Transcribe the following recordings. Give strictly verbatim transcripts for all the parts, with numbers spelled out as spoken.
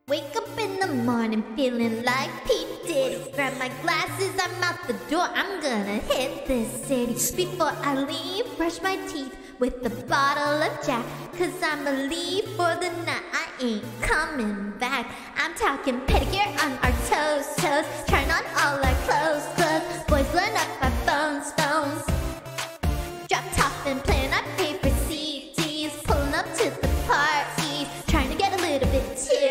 Wake up in the morning feeling like P. Diddy. Grab my glasses, I'm out the door, I'm gonna hit this city. Before I leave, brush my teeth with a bottle of Jack. Cause I'ma leave for the night, I ain't coming back. I'm talking pedicure on our toes, toes. Turn on all our clothes, clothes. Boys learn up our phones, phones. Drop top and playing our favorite C Ds. Pulling up to the parties, trying to get a little bit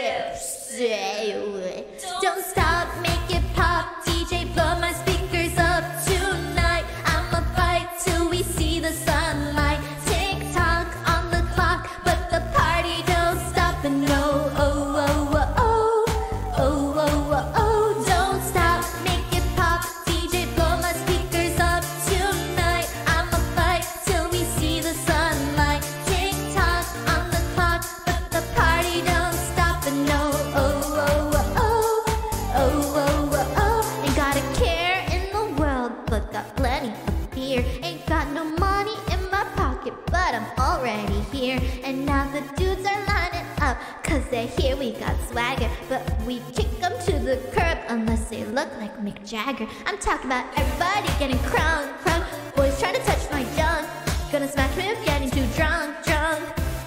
tipsy. Don't stop, make it pop. D J, blow my speakers up tonight. I'ma fight till we see the sunlight. Tick tock on the clock, but the party don't stop. And no, oh, oh, oh, oh, oh, oh, oh, oh. Don't stop, make it pop. D J, blow my speakers up tonight. I'ma fight till we see the sunlight. Tick tock on the clock, but the party don't stop. And no, oh, oh, oh, oh, oh, oh, oh, oh. Ain't got a care in the world, but got plenty of beer. Ain't got no money in my pocket, but I'm already here. And now the dudes are lining up, cause they hear we got swagger. But we kick them to the curb unless they look like Mick Jagger. I'm talking about everybody getting crunk, crunk. Boys trying to touch my junk, gonna smash me if getting too drunk, drunk.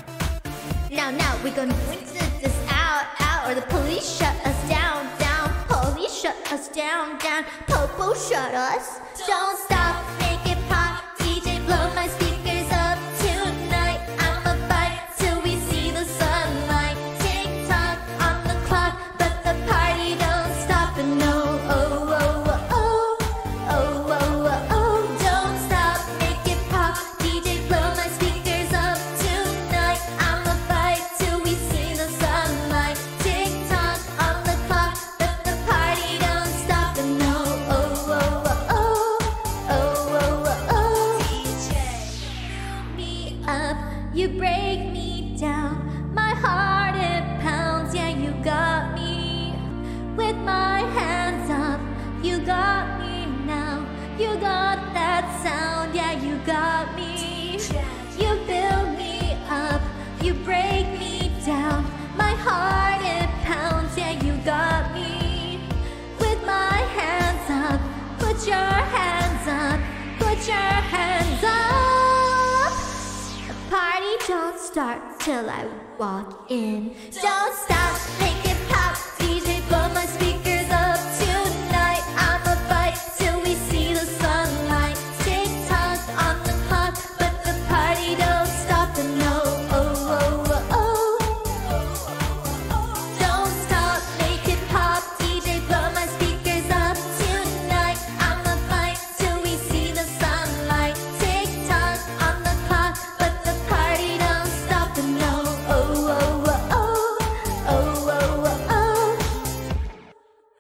Now, now, we're gonna exit this out, out, or the police shut us down, down. Police shut us down, down. Popo shut us. Don't stop, make it pop. D J, blow my speakers up tonight. I'ma fight till we see the sunlight. Tick tock on the clock, but the party don't stop. And no, oh, oh, oh, oh, oh, oh, oh, oh. Don't stop, make it pop. D J, blow my speakers up tonight. I'ma fight till we see the sunlight. Tick tock on the clock, but the party don't stop. And no, oh, oh, oh, oh, oh, oh, oh, oh. D J, me up, you break me down. My heart it pounds, yeah, you got me. With my hands up, you got me now. You got that sound, yeah, you got me. You build me up, you break me down. My heart it pounds, yeah, you got me. With my hands up, put your hands up, put your hands up. The party don't start till I walk in. Don't stop,